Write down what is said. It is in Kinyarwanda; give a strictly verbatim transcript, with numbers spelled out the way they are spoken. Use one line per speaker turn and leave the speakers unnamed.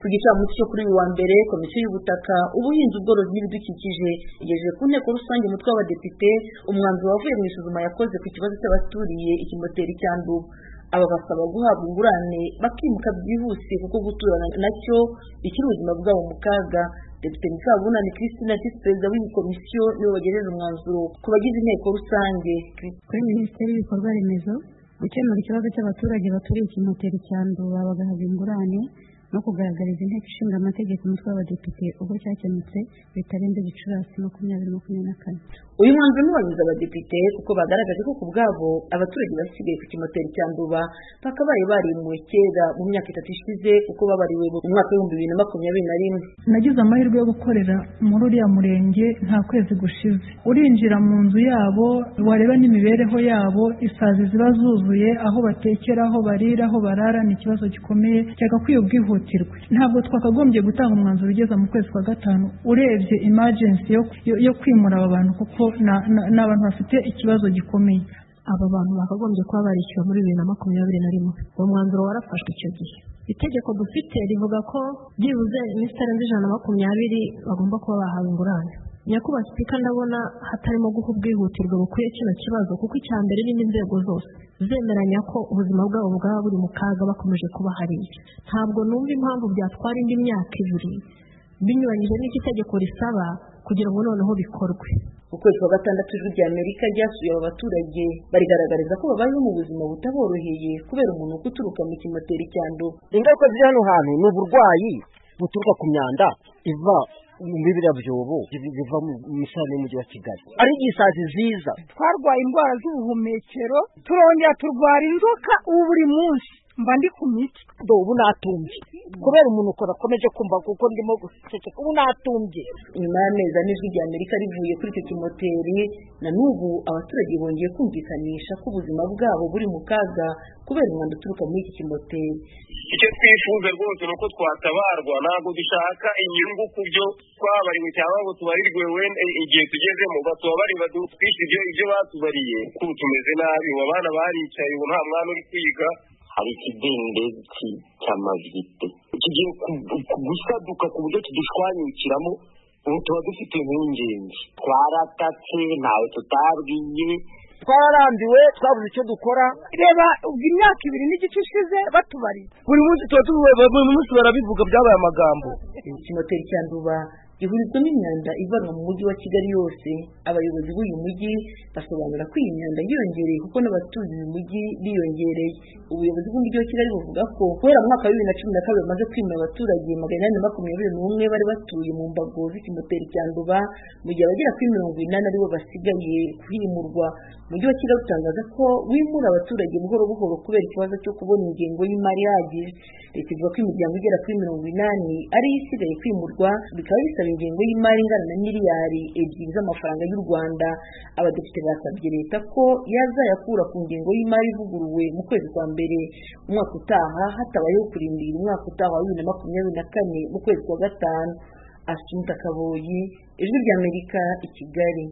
gicamunsi cyo kuri uyu wa mbere komisiyo y'ubutaka ubuhinzi ubworozi n'ibidukikije igejeje ku nteko rusange umutwe w'abadepite umwanzuro wavuye mu isuzuma yakoze ku kibazo cy'abaturiye ikimoteri cya Nduba. Aba basaba guhabwa ingurane bakimuka byihuse kuko guturana nacyo bikiri ubuzima bwabo mu kaga. Depite Mukabunani Christine visi perezida w'iyi komisiyo niwe wagejeje umwanzuro ku bagize inteko rusange.
Kuri Minisiteri y'Ibikorwa Remezo gukemura ikibazo cy'abaturage baturiye ikimoteri cya Nduba bagahabwa ingurane no kugaragariza inteko ishinga amategeko umutwe w'abadepite ubwo cyakemutse bitarenze Gicurasi makumyabiri makumyabiri na kane.
Uyu mwanzuro n'uwanyuze abadepite kuko bagaragaje ko ku bwabo abaturage basigaye ku kimoteri cya Nduba bakabaye barimuwe kera mu myaka itatu ishize kuko babariwe mu mwaka w'ibihumbi bibiri na makumyabiri na rimwe.
Nagize amahirwe yo gukorera muri uriya murenge nta kwezi gushize. Urinjira mu nzu yabo wareba n'imibereho yabo, isazi ziba zuzuye, aho batekera, aho barira, aho barara, ni ikibazo gikomeye cyagakwiye ubwihutirwe. Ntabwo twakagombye gutanga umwanzuro ugeza mu kwezi kwa gatanu urebye emergency yo, yo, yo kwimura aba bantu kuko n'abantu bafite ikibazo gikomeye.
Aba bantu bakagombye kuba barishyuwe muri bibiri na makumyabiri na rimwe. Uwo mwanzuro warafashwe icyo gihe. Itegeko dufite rivuga ko byibuze iminsi itarenze ijana na makumyabiri bagomba kuba bahawe ingurane. Nyakubahwa Sipika, ndabona hatarimo guha ubwihutirwe bukwiye kino kibazo kuko icya mbere ni inzego zose zemeranya ko ubuzima bwabo bwaba buri mu kaga bakomeje kuba hariya. Ntabwo numva impamvu byatwara indi myaka ibiri binyuranyije n'iki tegeko risaba kugira ngo noneho bikorwe.
Ukwezi kwa gatandatu ijwi rya Amerika ryasuye aba baturage barigaragariza ko babayeho mu buzima butaboroheye kubera umuntu uturuka mu kimoteri cya Nduba.
Ingaruka ziri hano hantu ni uburwayi buturuka ku myanda iva mu bibira byobo biva mu misarane y'umujyi wa Kigali. Ari igisazi ziza
twarwaye indwara z'ubuhumekero turongera turwara inzoka ubu buri munsi mba ndi ku miti
do ubu natumbye kubera umuntu ukora akomeje kumva kuko ndimo guceceka ubu natumbye.
Nyuma y'amezi ane ijwi rya Amerika rivuye kuri icyo kimoteri na n'ubu abaturage bongeye kumvikanisha ko ubuzima bwabo buri mu kaga kubera umwanda uturuka muri iki kimoteri.
Icyo twifuza rwose ni uko twatabarwa, ntabwo dushaka inyungu ku byo twabariwe cyangwa ngo tubarirwe wenda igihe tugezemo batubabarira twishe ibyo ibyo batubariye kuko tumeze nabi. Abana baricaye ubu nta mwana uri kwiga.
Hari ikidendezi cy'amavite kigiye gusaduka ku buryo kidushwanyukiramo. Ubu tuba dufite impungenge, twaratatse ntawe tutabwiye,
twararambiwe twabuze icyo dukora.
Reba ubwo imyaka ibiri n'igice ishize batubariye
buri munsi tuba tuvuye buri munsi barabivuga byabaye amagambo.
Ikimoteri cya Nduba gihurizwamo imyanda ivanwa mu mujyi wa Kigali yose. Abayobozi b'uyu mujyi basobanura ko iyi myanda yiyongereye kuko n'abatuye uyu mujyi biyongereye. Ubuyobozi bw'umujyi wa Kigali buvuga ko guhera mu mwaka wa bibiri na cumi na kabiri bamaze kwimura abaturage magana inani na makumyabiri n'umwe bari batuye mu mbago z'ikimoteri cya Nduba mu gihe abagera kuri mirongo inani aribo basigaye kuhimurwa. Umujyi wa Kigali utangaza ko wimura abaturage buhoro buhoro kubera ikibazo cyo kubona ingengo y'imari ihagije. Leta ivuga ko imiryango igera kuri mirongo inani ariyo isigaye kwimurwa, bikaba bisaba ingengo y'imari ingana na miliyari ebyiri z'amafaranga y'u Rwanda. Abadepite basabye leta ko yazayakura ku ngengo y'imari ivuguruwe mu kwezi kwa mbere umwaka utaha hatabayeho kurindira umwaka utaha wa bibiri na makumyabiri na kane mu kwezi kwa gatanu. Asumta Kaboyi, Ijwi rya Amerika, i Kigali.